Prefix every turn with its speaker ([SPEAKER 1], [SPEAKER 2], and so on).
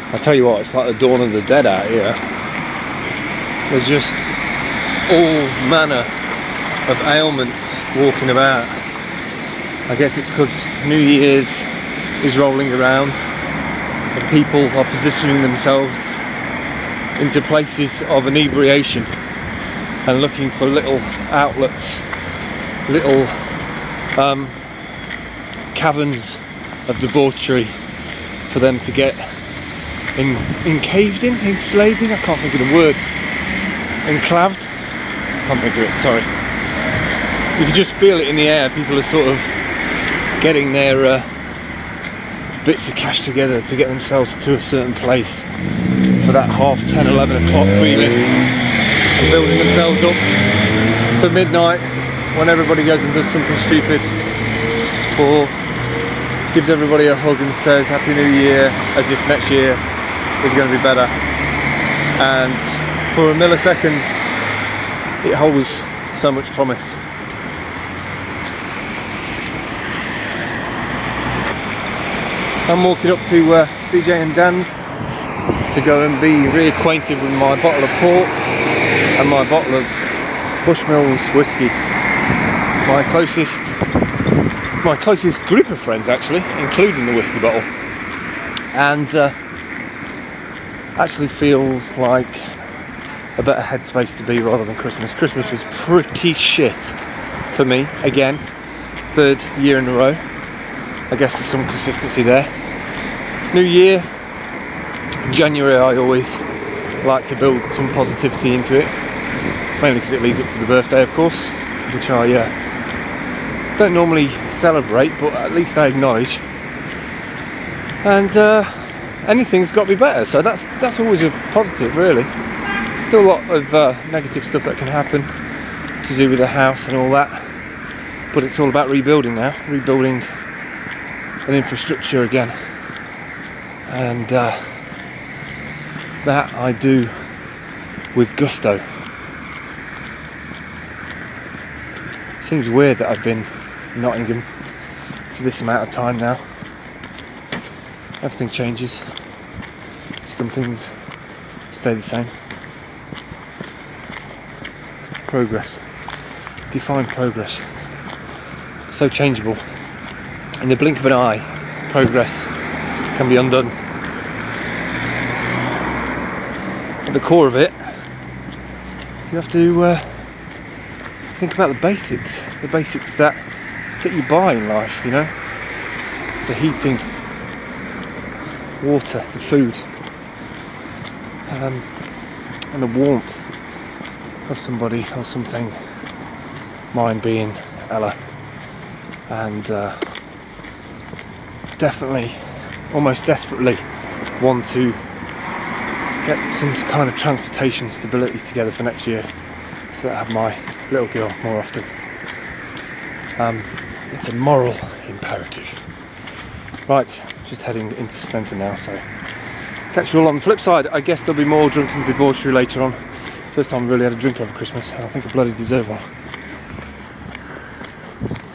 [SPEAKER 1] I tell you what, it's like the dawn of the dead out here. There's just all manner of ailments walking about. I guess it's because New Year's is rolling around and people are positioning themselves into places of inebriation and looking for little outlets, little caverns of debauchery for them to get encaved in, enslaved in, I can't think of the word, enclaved, can't think of it, sorry. You can just feel it in the air. People are sort of getting their bits of cash together to get themselves to a certain place for that 10:30, 11 o'clock feeling, and building themselves up for midnight when everybody goes and does something stupid, or gives everybody a hug and says Happy New Year, as if next year is going to be better. And for a millisecond it holds so much promise. I'm walking up to CJ and Dan's to go and be reacquainted with my bottle of port and my bottle of Bushmills whiskey. My closest group of friends, actually, including the whiskey bottle. And actually feels like a better headspace to be rather than Christmas. Christmas was pretty shit for me, again, 3rd year in a row. I guess there's some consistency there. New Year, January, I always like to build some positivity into it, mainly because it leads up to the birthday, of course, which I don't normally celebrate, but at least I acknowledge. And anything's got to be better, so that's always a positive, really. Still a lot of negative stuff that can happen to do with the house and all that, but it's all about rebuilding now, rebuilding an infrastructure again, and that I do with gusto. Seems weird that I've been in Nottingham for this amount of time now. Everything changes, some things stay the same. Progress, define progress, so changeable. In the blink of an eye, progress can be undone. At the core of it, you have to think about the basics that get you by in life, you know? The heating, water, the food, and the warmth of somebody or something, mine being Ella, and definitely, almost desperately want to get some kind of transportation stability together for next year so that I have my little girl more often. It's a moral imperative. Right, just heading into Stenton now, so catch you all on the flip side. I guess there'll be more drunken debauchery later on. First time I really had a drink over Christmas, and I think I bloody deserve one.